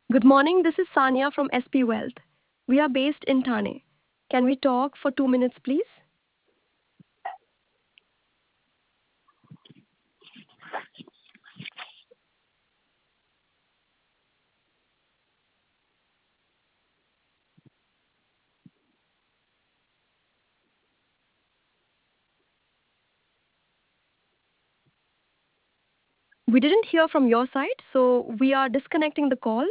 Good morning, this is Sanya from SP Wealth. We are based in Thane. Can we talk for 2 minutes, please? We didn't hear from your side, so we are disconnecting the call.